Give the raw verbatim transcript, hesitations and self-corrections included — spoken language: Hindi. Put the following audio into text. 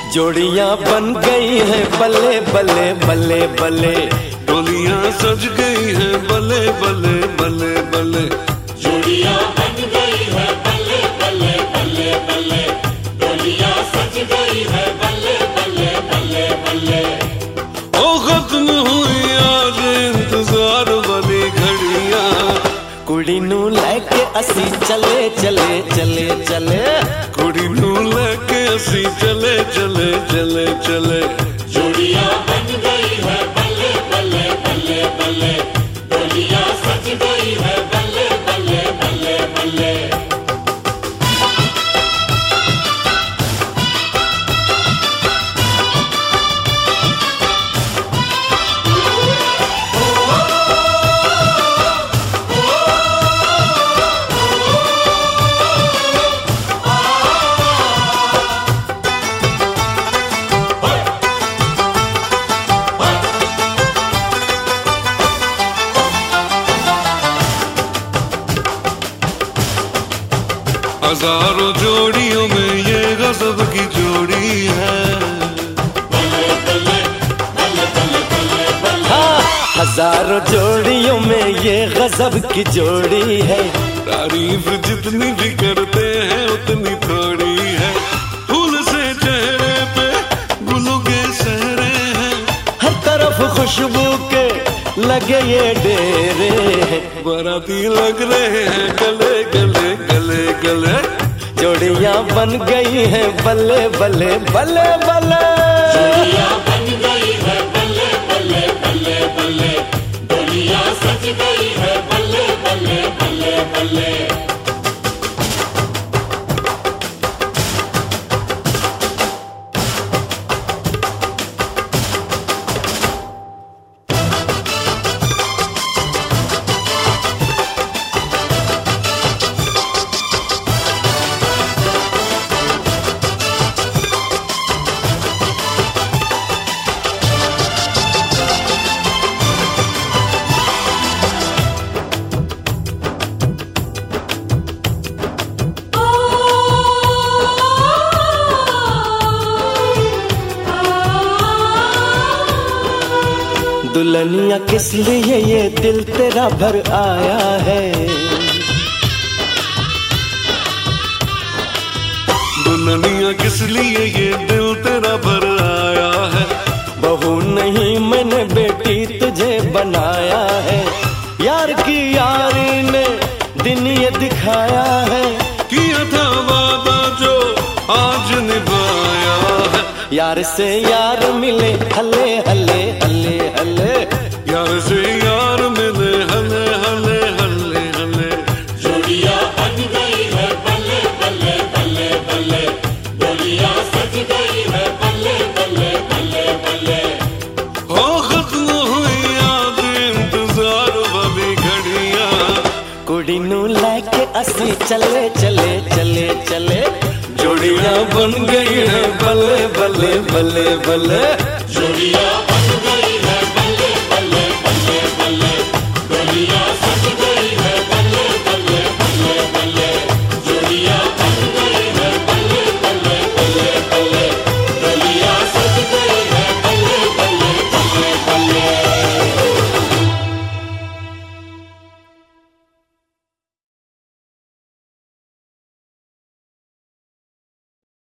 जोड़ियां बन गई हैं बल्ले बल्ले बल्ले बल्ले, डोलियां सज गई हैं बल्ले बल्ले बल्ले बल्ले, जोड़ियां बन गई है बल्ले बल्ले बल्ले बल्ले, डोलियां सज गई है बल्ले बल्ले बल्ले बल्ले। ओ खत्म हुई आज इंतजार वाली घड़ियां, कुड़ी नू लेके असी चले चले चले चले, कुड़ी नू लेके असी चले चले चले चले, जोड़ियां बन गई है बल्ले बल्ले बल्ले बल्ले, डोलियां सज गई है बल्ले बल्ले बल्ले बल्ले। हजारों जोड़ियों में ये गजब की जोड़ी है, हाँ हजारों जोड़ियों में ये गजब की जोड़ी है। तारीफ जितनी भी करते हैं उतनी थोड़ी है, फूल से चेहरे पे गुलों के सहरे हैं, हर तरफ खुशबू के लगे ये डेरे, बाराती लग रहे हैं गले गले गले गले, जोड़ियां बन गई हैं बल्ले बल्ले बल्ले बल्ले, जोड़ियां बन गई है बल्ले बल्ले बल्ले बल्ले, डोलियां सज गई है बल्ले बल्ले बल्ले बल्ले। दुल्हनिया किस लिए ये दिल तेरा भर आया है, दुल्हनिया किस लिए ये दिल तेरा भर आया है, बहू नहीं मैंने बेटी तुझे बनाया है, यार की यारी ने दिन ये दिखाया है, किया था वादा जो आज निभाया है, यार से यार मिले हले हले हले हले, यार से यार मिले हले हले हले हले, जोड़ियां बन गई है बल्ले बल्ले बल्ले बल्ले, डोलियां सज गई है बल्ले बल्ले बल्ले बल्ले। हो खत्म हुई आज इंतजार वाली घड़ियां, कुड़ी नू लेके असी चले चले चले चले, जोड़ियां बन गई हैं बल्ले बल्ले बल्ले बल्ले, जोड़ियां